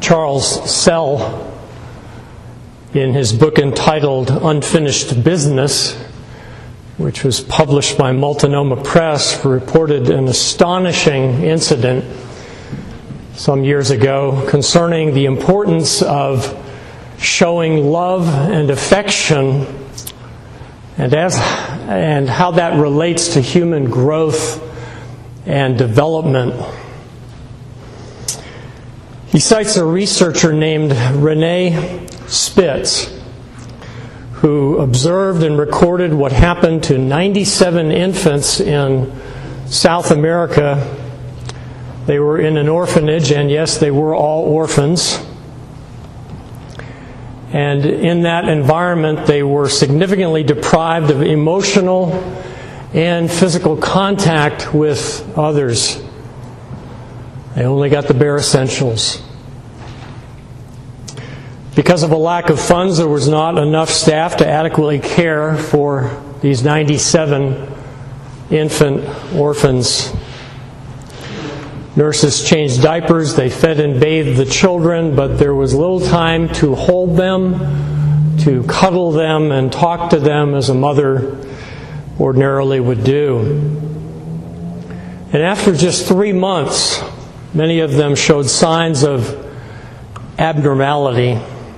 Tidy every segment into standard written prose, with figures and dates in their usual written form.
Charles Sell, in his book entitled Unfinished Business, which was published by Multnomah Press, reported an astonishing incident some years ago concerning the importance of showing love and affection and how that relates to human growth and development. He cites a researcher named Renee Spitz, who observed and recorded what happened to 97 infants in South America. They were in an orphanage, and yes, they were all orphans. And in that environment, they were significantly deprived of emotional and physical contact with others. They only got the bare essentials. Because of a lack of funds, there was not enough staff to adequately care for these 97 infant orphans. Nurses changed diapers, they fed and bathed the children, but there was little time to hold them, to cuddle them, and talk to them as a mother ordinarily would do. And after just 3 months, many of them showed signs of abnormality.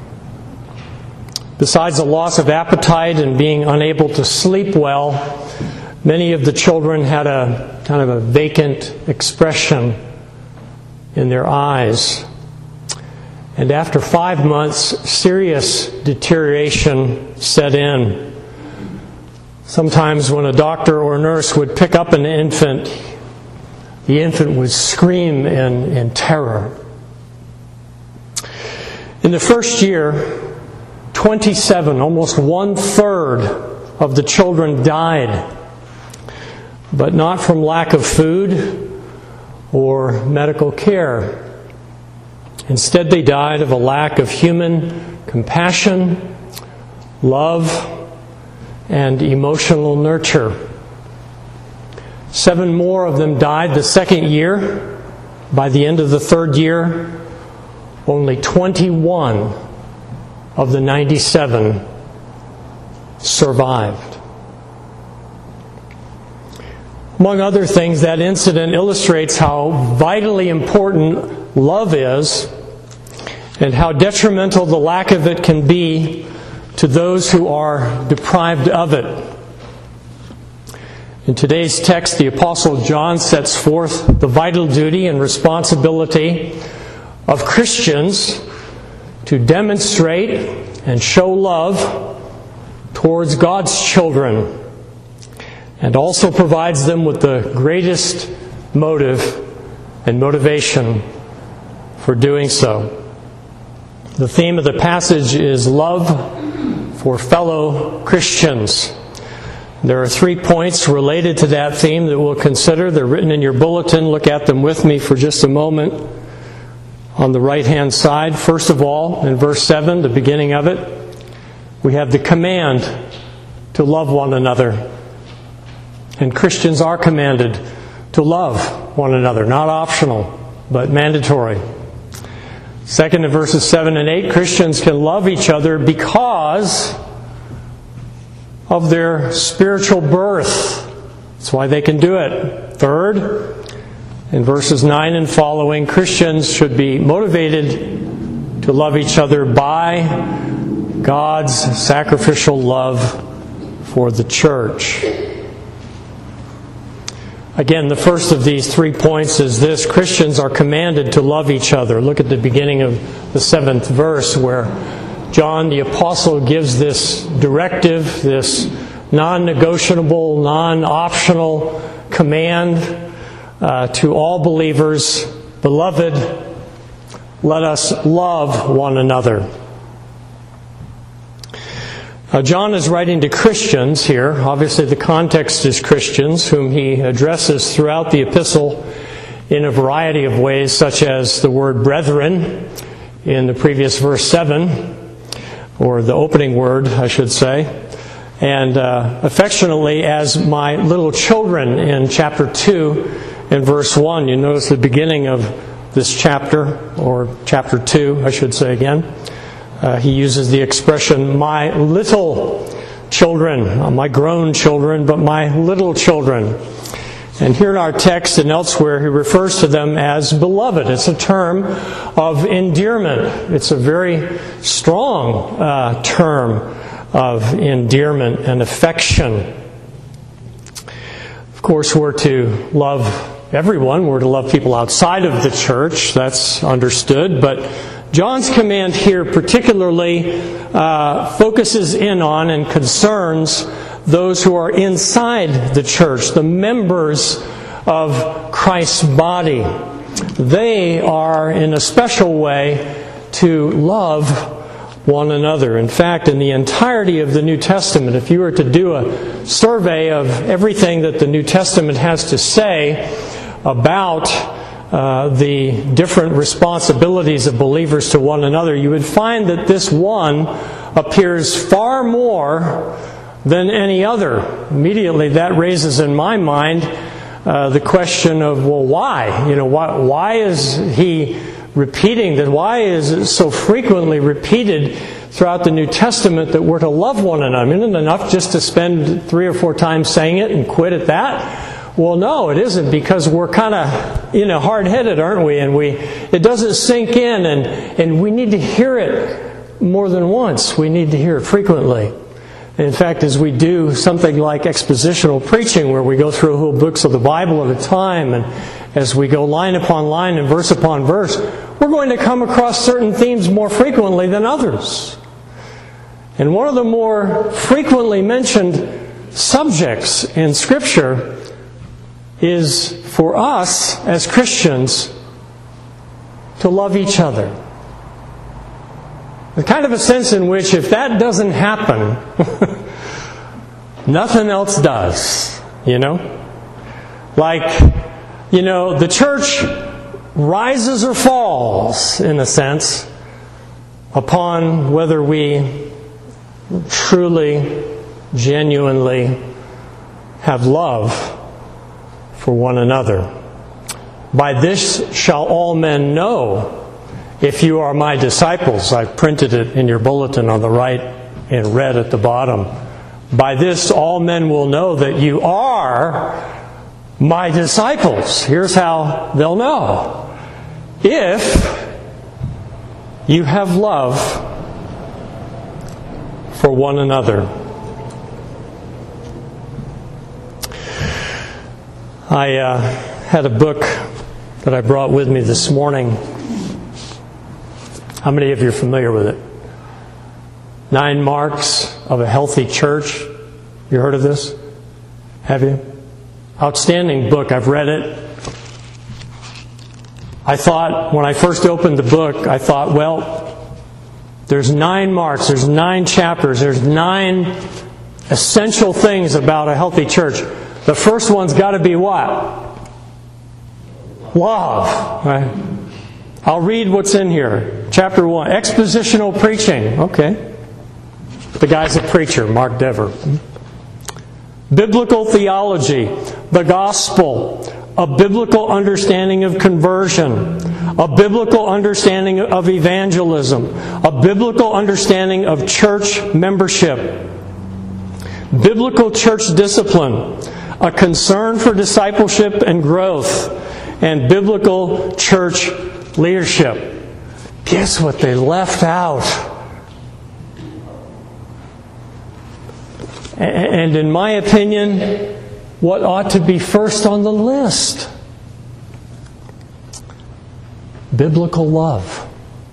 Besides the loss of appetite and being unable to sleep well, many of the children had a kind of a vacant expression in their eyes. And after 5 months, serious deterioration set in. Sometimes when a doctor or a nurse would pick up an infant, the infant would scream in terror. In the first year, 27, almost 1/3 of the children died, but not from lack of food or medical care. Instead, they died of a lack of human compassion, love, and emotional nurture. 7 more of them died the second year. By the end of the third year, only 21 of the 97 survived. Among other things, that incident illustrates how vitally important love is and how detrimental the lack of it can be to those who are deprived of it. In today's text, the Apostle John sets forth the vital duty and responsibility of Christians to demonstrate and show love towards God's children, and also provides them with the greatest motive and motivation for doing so. The theme of the passage is love for fellow Christians. There are 3 points related to that theme that we'll consider. They're written in your bulletin. Look at them with me for just a moment. On the right-hand side, first of all, in verse 7, the beginning of it, we have the command to love one another. And Christians are commanded to love one another, not optional, but mandatory. Second, in verses 7 and 8, Christians can love each other because of their spiritual birth. That's why they can do it. Third, in verses 9 and following, Christians should be motivated to love each other by God's sacrificial love for the church. Again, the first of these 3 points is this: Christians are commanded to love each other. Look at the beginning of the 7th verse, where John the Apostle gives this directive, this non-negotiable, non-optional command to all believers: Beloved, let us love one another. Now, John is writing to Christians here. Obviously, the context is Christians, whom he addresses throughout the epistle in a variety of ways, such as the word brethren in the previous verse 7, or the opening word, I should say, and affectionately as my little children in chapter 2 and verse 1. You notice the beginning of this chapter, or chapter 2, I should say again. He uses the expression, my little children, not my grown children, but my little children. And here in our text and elsewhere, he refers to them as beloved. It's a term of endearment. It's a very strong term of endearment and affection. Of course, we're to love everyone. We're to love people outside of the church. That's understood. But John's command here particularly focuses in on and concerns those who are inside the church, the members of Christ's body. They are, in a special way, to love one another. In fact, in the entirety of the New Testament, if you were to do a survey of everything that the New Testament has to say about the different responsibilities of believers to one another, you would find that this one appears far more than any other. Immediately that raises in my mind the question of, well, why? Why is he repeating that? Why is it so frequently repeated throughout the New Testament that we're to love one another? Isn't it enough just to spend 3 or 4 times saying it and quit at that? Well, no, it isn't, because we're kind of, hard-headed, aren't we? And it doesn't sink in, and we need to hear it more than once. We need to hear it frequently. In fact, as we do something like expositional preaching, where we go through whole books of the Bible at a time, and as we go line upon line and verse upon verse, we're going to come across certain themes more frequently than others. And one of the more frequently mentioned subjects in Scripture is for us as Christians to love each other. The kind of a sense in which if that doesn't happen, nothing else does, Like, the church rises or falls, in a sense, upon whether we truly, genuinely have love for one another. By this shall all men know if you are my disciples. I've printed it in your bulletin on the right in red at the bottom. By this all men will know that you are my disciples. Here's how they'll know. If you have love for one another. I had a book that I brought with me this morning. How many of you are familiar with it? 9 Marks of a Healthy Church. You heard of this? Have you? Outstanding book. I've read it. I thought, when I first opened the book, I thought, well, there's 9 marks, there's 9 chapters, there's 9 essential things about a healthy church. The first one's got to be what? Love. Right? I'll read what's in here. Chapter 1, expositional preaching. Okay. The guy's a preacher, Mark Dever. Biblical theology, the gospel, a biblical understanding of conversion, a biblical understanding of evangelism, a biblical understanding of church membership, biblical church discipline, a concern for discipleship and growth, and biblical church leadership. Guess what they left out? And in my opinion, what ought to be first on the list? Biblical love.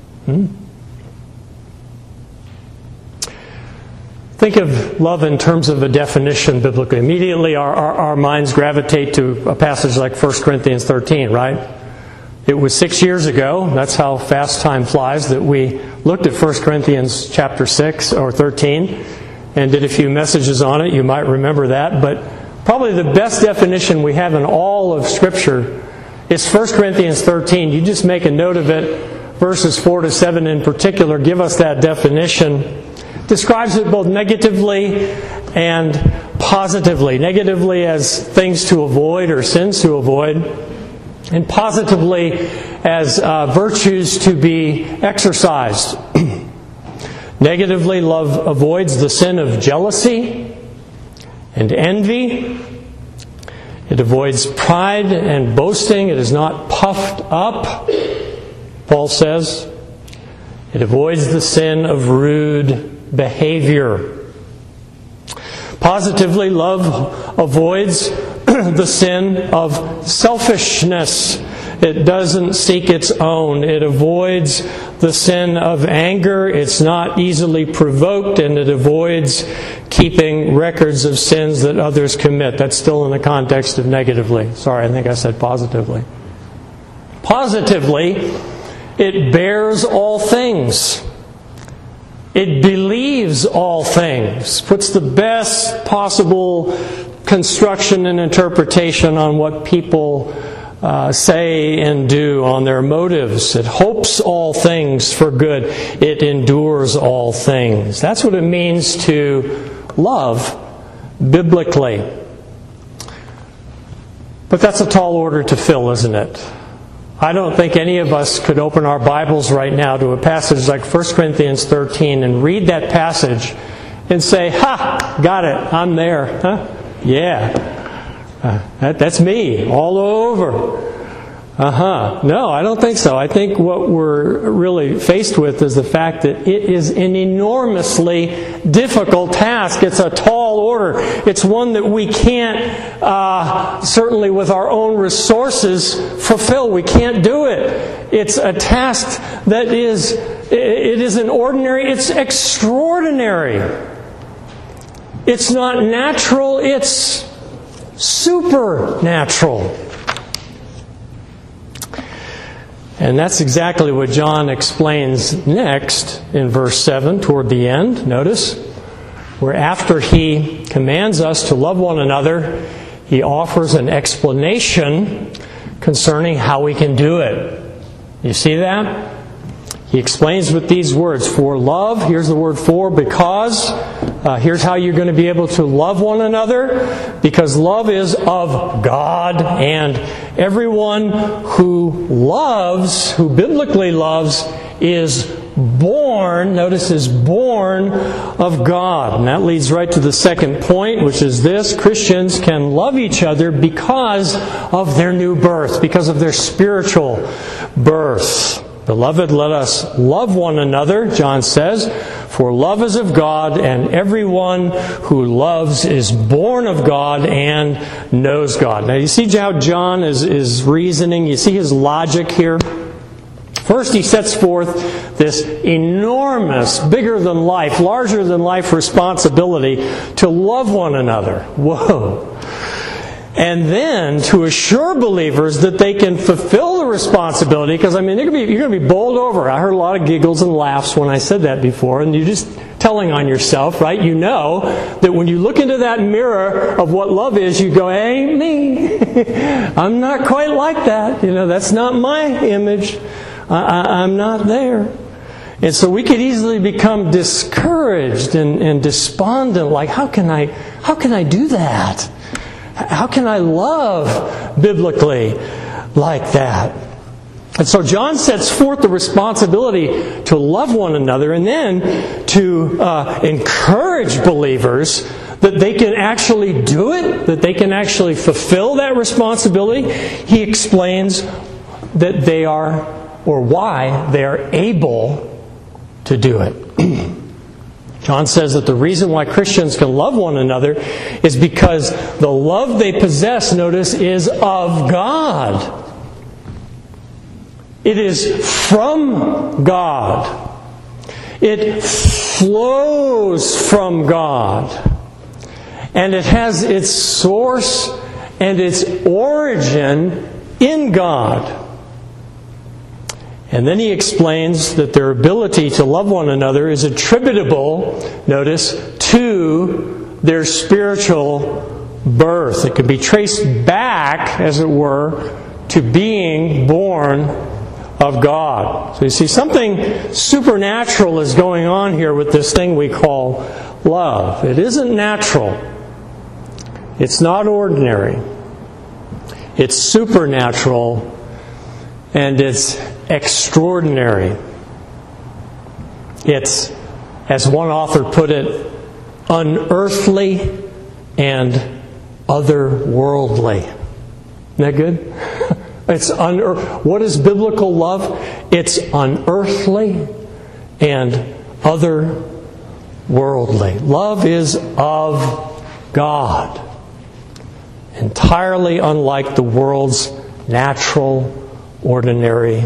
Think of love in terms of a definition biblically. Immediately our minds gravitate to a passage like 1 Corinthians 13, right? It was 6 years ago, that's how fast time flies, that we looked at 1 Corinthians chapter 6 or 13 and did a few messages on it. You might remember that. But probably the best definition we have in all of Scripture is 1 Corinthians 13. You just make a note of it. Verses 4 to 7 in particular give us that definition. Describes it both negatively and positively. Negatively as things to avoid or sins to avoid. and positively as virtues to be exercised. Negatively, love avoids the sin of jealousy and envy. It avoids pride and boasting. It is not puffed up, Paul says. It avoids the sin of rude behavior. Positively, love avoids the sin of selfishness. It doesn't seek its own. It avoids the sin of anger. It's not easily provoked, and it avoids keeping records of sins that others commit. That's still in the context of negatively. Sorry, I think I said positively. Positively, it bears all things. It believes all things. Puts the best possible construction and interpretation on what people say and do, on their motives. It hopes all things for good. It endures all things. That's what it means to love biblically. But that's a tall order to fill, isn't it? I don't think any of us could open our Bibles right now to a passage like 1 Corinthians 13 and read that passage and say, "Ha! Got it. I'm there." Huh? Yeah. That's me, all over. No, I don't think so. I think what we're really faced with is the fact that it is an enormously difficult task. It's a tall order. It's one that we can't, certainly with our own resources, fulfill. We can't do it. It's a task that it isn't ordinary, it's extraordinary. It's not natural, it's supernatural. And that's exactly what John explains next in verse 7 toward the end. Notice, where after he commands us to love one another, he offers an explanation concerning how we can do it. You see that? He explains with these words, for love, here's the word for, because, here's how you're going to be able to love one another, because love is of God, and everyone who loves, who biblically loves, is born, notice is born of God. And that leads right to the second point, which is this: Christians can love each other because of their new birth, because of their spiritual birth. Beloved, let us love one another, John says, for love is of God, and everyone who loves is born of God and knows God. Now you see how John is reasoning? You see his logic here? First, he sets forth this enormous, bigger than life, larger than life responsibility to love one another. Whoa! And then to assure believers that they can fulfill the responsibility, because you're going to be bowled over. I heard a lot of giggles and laughs when I said that before, and you're just telling on yourself, right? You know that when you look into that mirror of what love is, you go, "Ain't me. I'm not quite like that. That's not my image. I'm not there." And so we could easily become discouraged and despondent, like, how can I do that? How can I love biblically like that? And so John sets forth the responsibility to love one another, and then to encourage believers that they can actually do it, that they can actually fulfill that responsibility. He explains that they are, or why they are able to do it. John says that the reason why Christians can love one another is because the love they possess, notice, is of God. It is from God. It flows from God. And it has its source and its origin in God. And then he explains that their ability to love one another is attributable, notice, to their spiritual birth. It can be traced back, as it were, to being born of God. So you see, something supernatural is going on here with this thing we call love. It isn't natural. It's not ordinary. it's supernatural, and it's extraordinary. It's, as one author put it, unearthly and otherworldly. Isn't that good? It's what is biblical love? It's unearthly and otherworldly. Love is of God, entirely unlike the world's natural, ordinary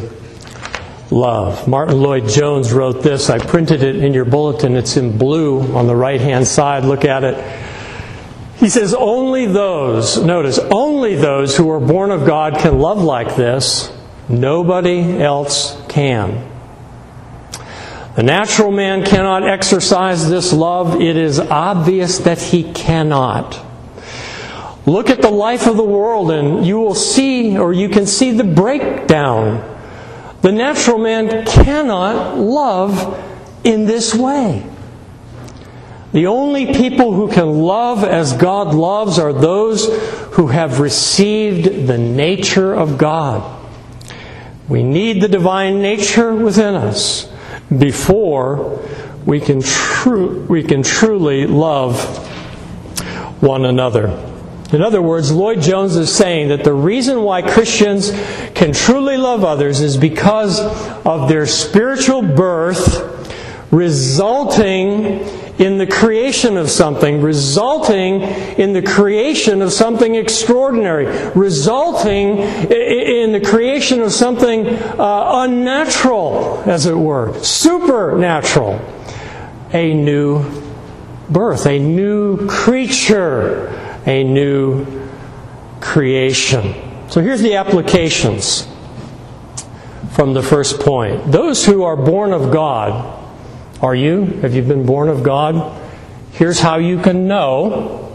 love. Martin Lloyd-Jones wrote this. I printed it in your bulletin. It's in blue on the right-hand side. Look at it. He says, only those who are born of God can love like this. Nobody else can. The natural man cannot exercise this love. It is obvious that he cannot. Look at the life of the world and you will see, or you can see the breakdown. The natural man cannot love in this way. The only people who can love as God loves are those who have received the nature of God. We need the divine nature within us before we can truly love one another. In other words, Lloyd-Jones is saying that the reason why Christians can truly love others is because of their spiritual birth resulting in the creation of something, resulting in the creation of something extraordinary, resulting in the creation of something unnatural, as it were, supernatural. A new birth, a new creature, a new creation. So here's the applications from the first point. Those who are born of God, are you? Have you been born of God? Here's how you can know.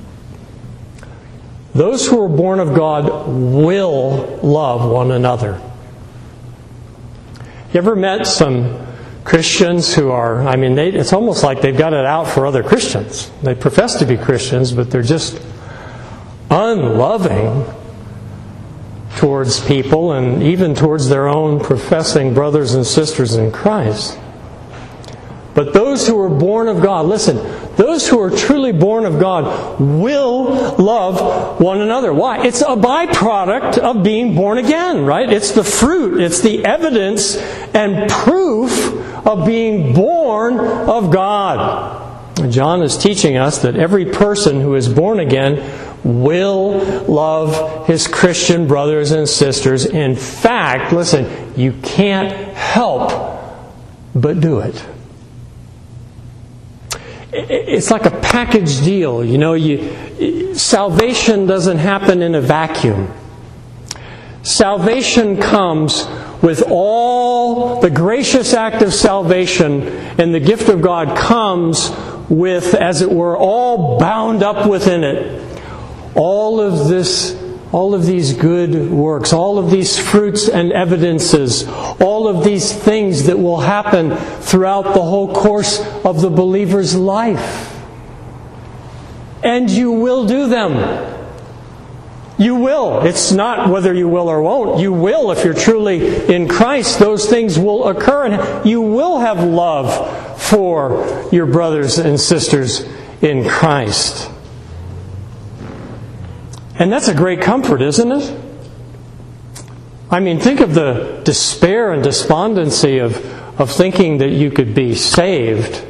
Those who are born of God will love one another. You ever met some Christians who are, it's almost like they've got it out for other Christians. They profess to be Christians, but they're just unloving towards people and even towards their own professing brothers and sisters in Christ. But those who are born of God, listen, those who are truly born of God will love one another. Why? It's a byproduct of being born again, right? It's the fruit, it's the evidence and proof of being born of God. John is teaching us that every person who is born again will love his Christian brothers and sisters. In fact, listen, you can't help but do it. It's like a package deal. Salvation doesn't happen in a vacuum. Salvation comes with all the gracious act of salvation, and the gift of God comes with, as it were, all bound up within it. All of these good works, all of these fruits and evidences, all of these things that will happen throughout the whole course of the believer's life. And you will do them. You will. It's not whether you will or won't. You will if you're truly in Christ. Those things will occur, and you will have love for your brothers and sisters in Christ. And that's a great comfort, isn't it? Think of the despair and despondency of thinking that you could be saved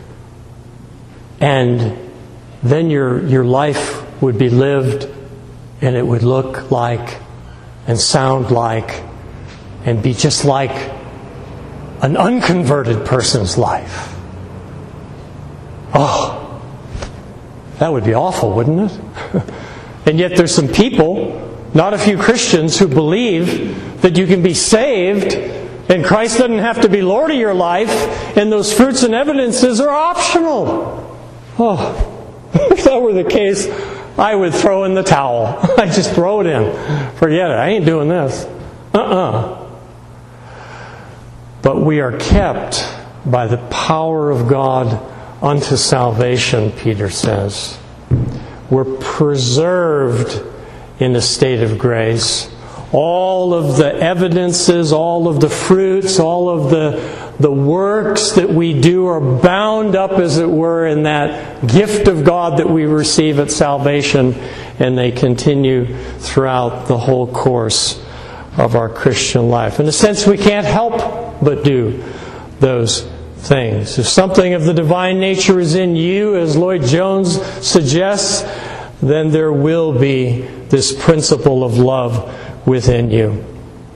and then your life would be lived and it would look like and sound like and be just like an unconverted person's life. Oh, that would be awful, wouldn't it? And yet there's some people, not a few Christians, who believe that you can be saved and Christ doesn't have to be Lord of your life and those fruits and evidences are optional. Oh, if that were the case, I would throw in the towel. I'd just throw it in. Forget it. I ain't doing this. But we are kept by the power of God unto salvation, Peter says. We're preserved in a state of grace. All of the evidences, all of the fruits, all of the works that we do are bound up, as it were, in that gift of God that we receive at salvation, and they continue throughout the whole course of our Christian life. In a sense, we can't help but do those things. If something of the divine nature is in you, as Lloyd Jones suggests, then there will be this principle of love within you.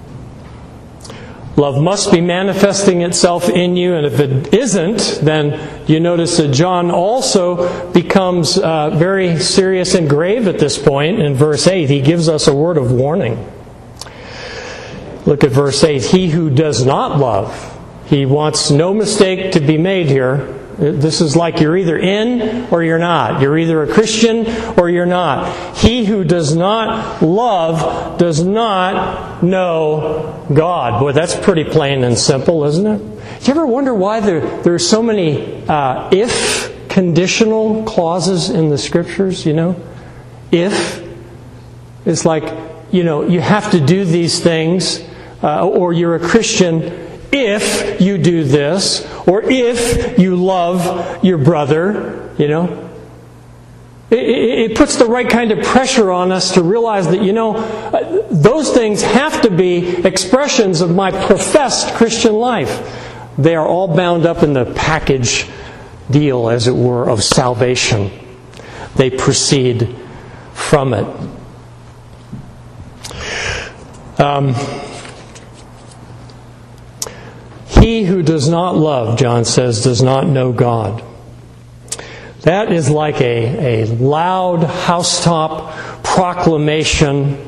Love must be manifesting itself in you, and if it isn't, then you notice that John also becomes very serious and grave at this point. In verse 8, he gives us a word of warning. Look at verse 8. He who does not love, he wants no mistake to be made here. This is like you're either in or you're not. You're either a Christian or you're not. He who does not love does not know God. Boy, that's pretty plain and simple, isn't it? Do you ever wonder why there are so many if conditional clauses in the Scriptures, If. It's like, you have to do these things, or you're a Christian if you do this, or if you love your brother, It puts the right kind of pressure on us to realize that, those things have to be expressions of my professed Christian life. They are all bound up in the package deal, as it were, of salvation. They proceed from it. He who does not love, John says, does not know God. That is like a loud housetop proclamation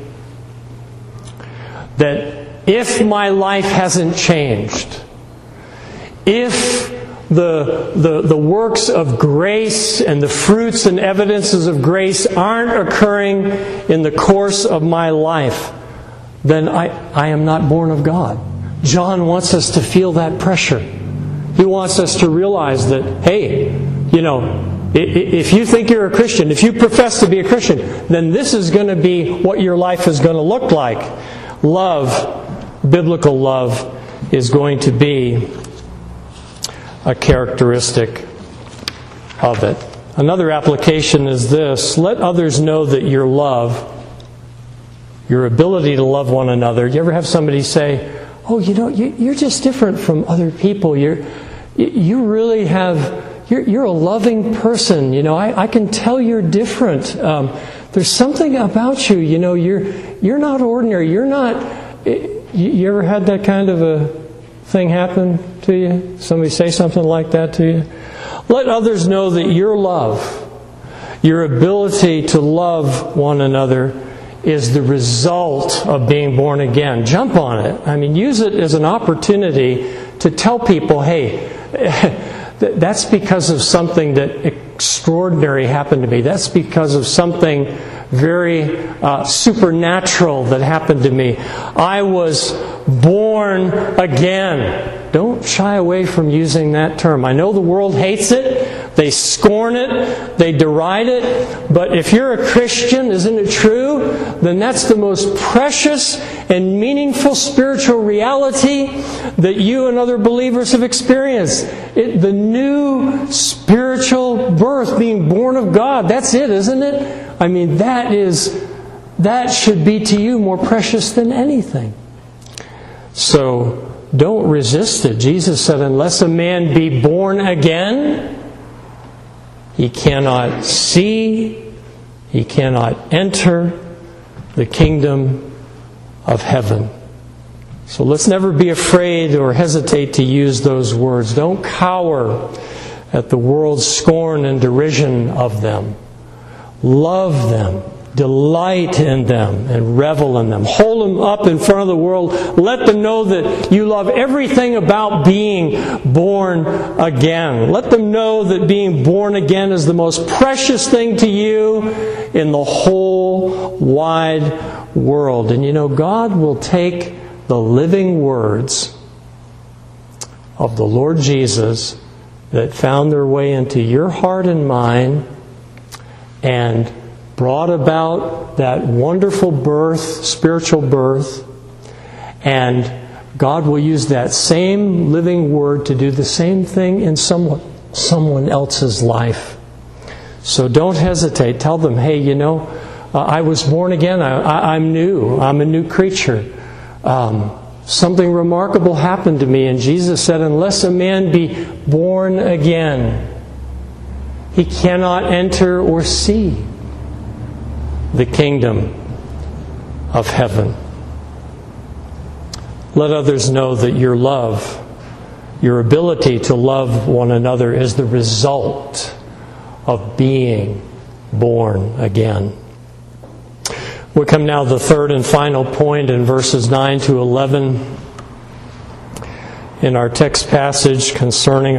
that if my life hasn't changed, if the works of grace and the fruits and evidences of grace aren't occurring in the course of my life, then I am not born of God. John wants us to feel that pressure. He wants us to realize that, hey, if you think you're a Christian, if you profess to be a Christian, then this is going to be what your life is going to look like. Love, biblical love, is going to be a characteristic of it. Another application is this: let others know that your love, your ability to love one another. You ever have somebody say, "Oh, you're just different from other people. You really have. You're a loving person. I can tell you're different. There's something about you. You're not ordinary. You're not." You ever had that kind of a thing happen to you? Somebody say something like that to you? Let others know that your love, your ability to love one another, is the result of being born again. Jump on it. Use it as an opportunity to tell people, hey, that's because of something that extraordinary happened to me. That's because of something very supernatural that happened to me. I was born again. Don't shy away from using that term. I know the world hates it. They scorn it. They deride it. But if you're a Christian, isn't it true? Then that's the most precious and meaningful spiritual reality that you and other believers have experienced. The new spiritual birth, being born of God. That's it, isn't it? That should be to you more precious than anything. So don't resist it. Jesus said, unless a man be born again, he cannot see, he cannot enter the kingdom of heaven. So let's never be afraid or hesitate to use those words. Don't cower at the world's scorn and derision of them. Love them, delight in them, and revel in them. Hold them up in front of the world. Let them know that you love everything about being born again. Let them know that being born again is the most precious thing to you in the whole wide world. And God will take the living words of the Lord Jesus that found their way into your heart and mine and brought about that wonderful birth, spiritual birth, and God will use that same living Word to do the same thing in someone else's life. So don't hesitate. Tell them, hey, I was born again. I'm new. I'm a new creature. Something remarkable happened to me. And Jesus said, unless a man be born again, he cannot enter or see the kingdom of heaven. Let others know that your love, your ability to love one another, is the result of being born again. We come now to the third and final point in verses 9 to 11 in our text passage concerning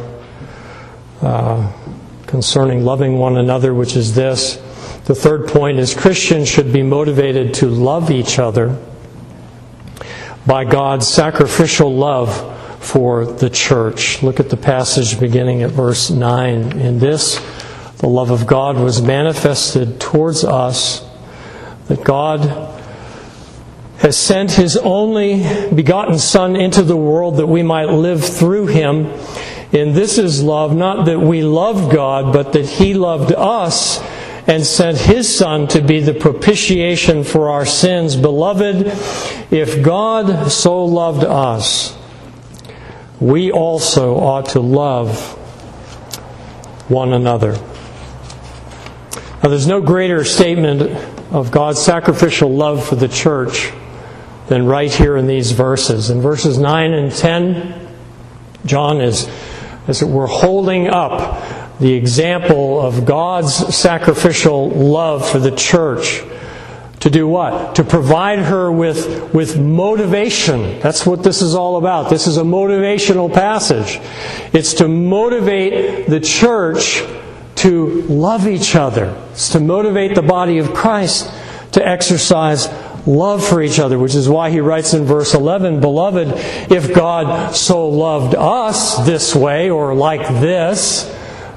loving one another, which is this. The third point is Christians should be motivated to love each other by God's sacrificial love for the church. Look at the passage beginning at verse 9. In this, the love of God was manifested towards us, that God has sent His only begotten Son into the world that we might live through Him. And this is love, not that we loved God, but that He loved us and sent His Son to be the propitiation for our sins. Beloved, if God so loved us, we also ought to love one another. Now, there's no greater statement of God's sacrificial love for the church than right here in these verses. In verses 9 and 10, John is, as it were, holding up the example of God's sacrificial love for the church. To do what? To provide her with motivation. That's what this is all about. This is a motivational passage. It's to motivate the church to love each other. It's to motivate the body of Christ to exercise love for each other, which is why he writes in verse 11, Beloved, if God so loved us this way or like this,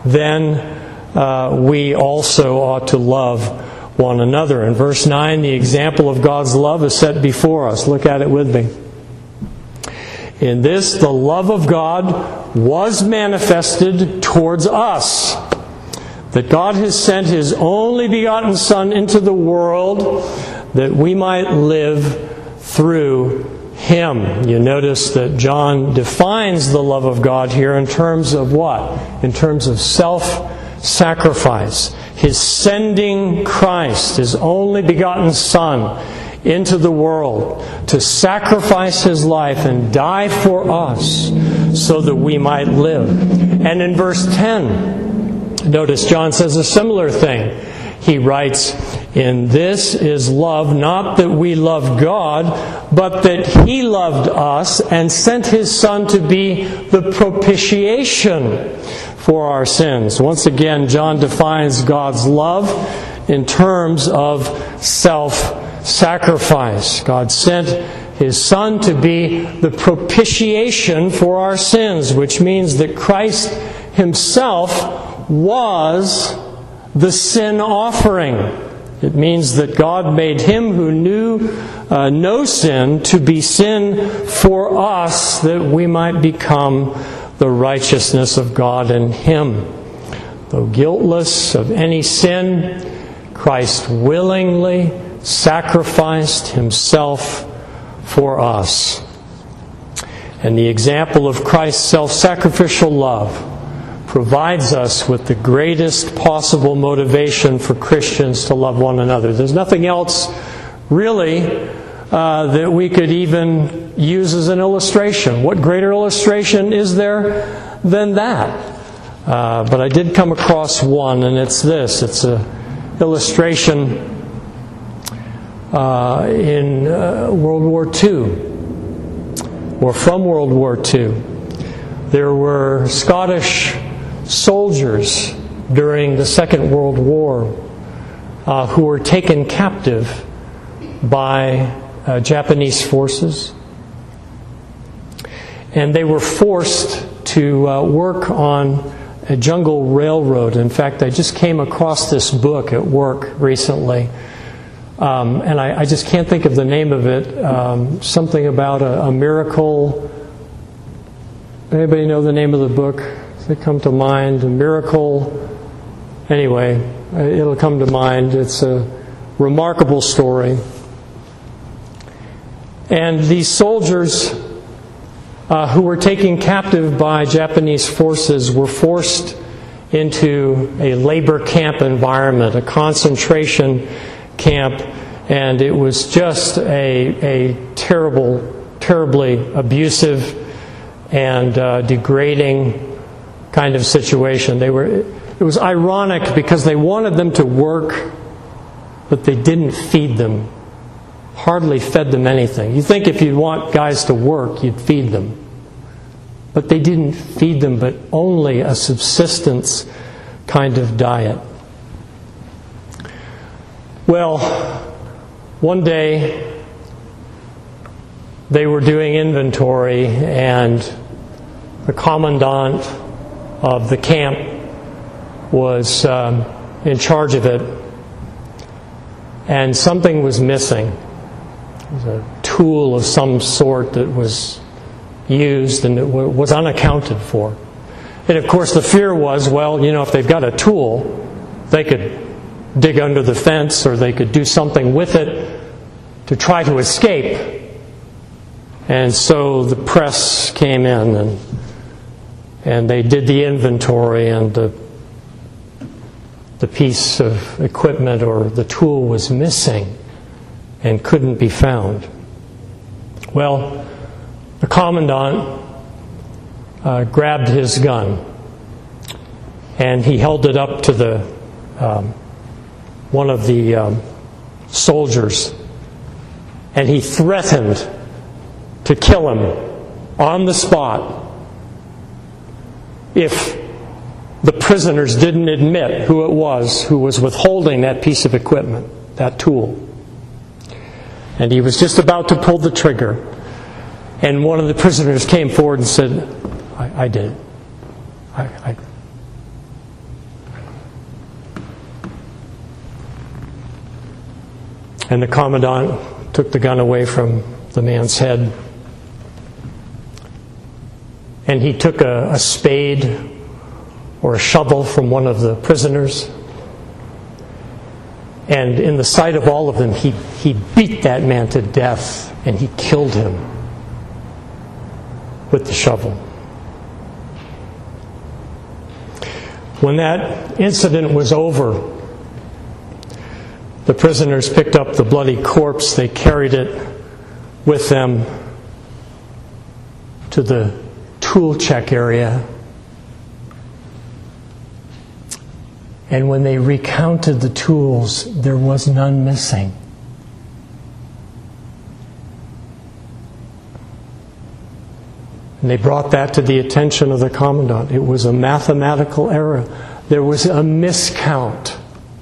then we also ought to love one another. In verse 9, the example of God's love is set before us. Look at it with me. In this, the love of God was manifested towards us, that God has sent His only begotten Son into the world that we might live through Him. You notice that John defines the love of God here in terms of what? In terms of self-sacrifice. His sending Christ, His only begotten Son, into the world to sacrifice His life and die for us so that we might live. And in verse 10, notice John says a similar thing. He writes, In this is love, not that we loved God, but that He loved us and sent His Son to be the propitiation for our sins. Once again, John defines God's love in terms of self-sacrifice. God sent His Son to be the propitiation for our sins, which means that Christ Himself was the sin offering. It means that God made Him who knew no sin to be sin for us, that we might become the righteousness of God in Him. Though guiltless of any sin, Christ willingly sacrificed Himself for us. And the example of Christ's self-sacrificial love provides us with the greatest possible motivation for Christians to love one another. There's nothing else really that we could even use as an illustration. What greater illustration is there than that? But I did come across one, and it's this. It's an illustration in World War II, or from World War II. There were Scottish soldiers during the Second World War who were taken captive by Japanese forces. And they were forced to work on a jungle railroad. In fact, I just came across this book at work recently. And I just can't think of the name of it. Something about a miracle. Anybody know the name of the book? Does it come to mind? A miracle. Anyway, it'll come to mind. It's a remarkable story. And these soldiers who were taken captive by Japanese forces were forced into a labor camp environment, a concentration camp, and it was just a terribly abusive and degrading kind of situation. It was ironic because they wanted them to work, but they didn't feed them. Hardly fed them anything. You think if you want guys to work, you'd feed them. But they didn't feed them, but only a subsistence kind of diet. Well, one day they were doing inventory, and the commandant of the camp was in charge of it, and something was missing. It was a tool of some sort that was used, and it was unaccounted for. And of course the fear was, well, if they've got a tool, they could dig under the fence, or they could do something with it to try to escape. And so the press came in, and they did the inventory, and the piece of equipment or the tool was missing and couldn't be found. Well, the commandant grabbed his gun, and he held it up to the one of the soldiers, and he threatened to kill him on the spot if the prisoners didn't admit who it was who was withholding that piece of equipment, that tool. And he was just about to pull the trigger, and one of the prisoners came forward and said, I did it. And the commandant took the gun away from the man's head, and he took a spade or a shovel from one of the prisoners, and in the sight of all of them, he beat that man to death, and he killed him with the shovel. When that incident was over, the prisoners picked up the bloody corpse. They carried it with them to the tool check area. And when they recounted the tools, there was none missing. And they brought that to the attention of the commandant. It was a mathematical error. There was a miscount.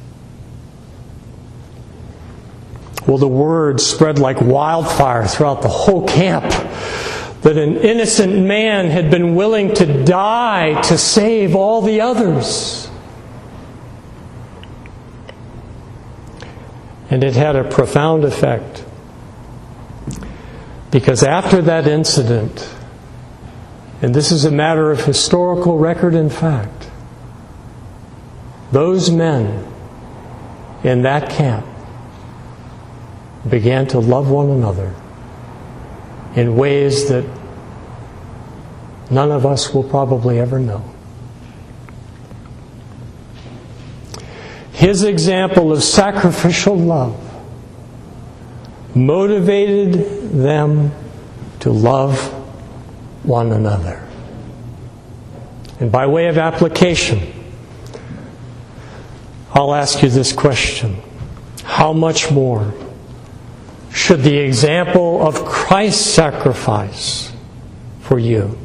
Well, the word spread like wildfire throughout the whole camp that an innocent man had been willing to die to save all the others. And it had a profound effect, because after that incident, and this is a matter of historical record and fact, those men in that camp began to love one another in ways that none of us will probably ever know. His example of sacrificial love motivated them to love one another. And by way of application, I'll ask you this question: how much more should the example of Christ's sacrifice for you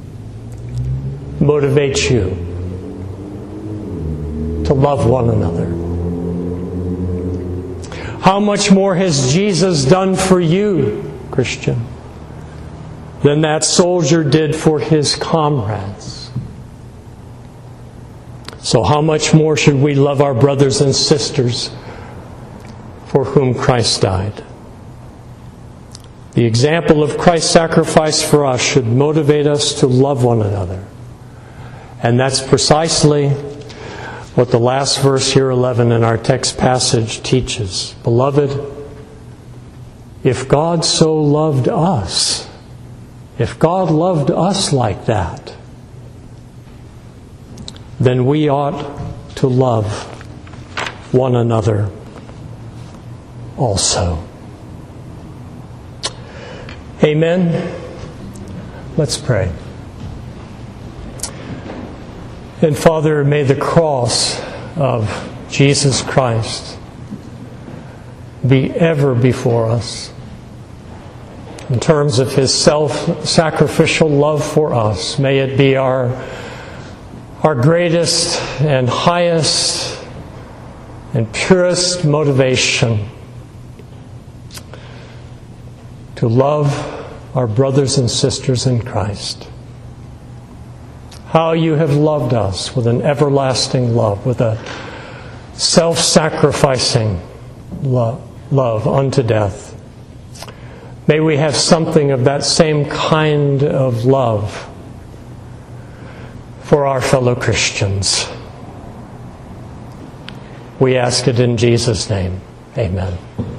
motivate you to love one another? How much more has Jesus done for you, Christian, than that soldier did for his comrades? So how much more should we love our brothers and sisters for whom Christ died? The example of Christ's sacrifice for us should motivate us to love one another. And that's precisely what the last verse here, 11, in our text passage teaches. Beloved, if God so loved us, if God loved us like that, then we ought to love one another also. Amen. Let's pray. And Father, may the cross of Jesus Christ be ever before us in terms of His self-sacrificial love for us. May it be our greatest and highest and purest motivation to love our brothers and sisters in Christ. How you have loved us with an everlasting love, with a self-sacrificing love unto death. May we have something of that same kind of love for our fellow Christians. We ask it in Jesus' name. Amen.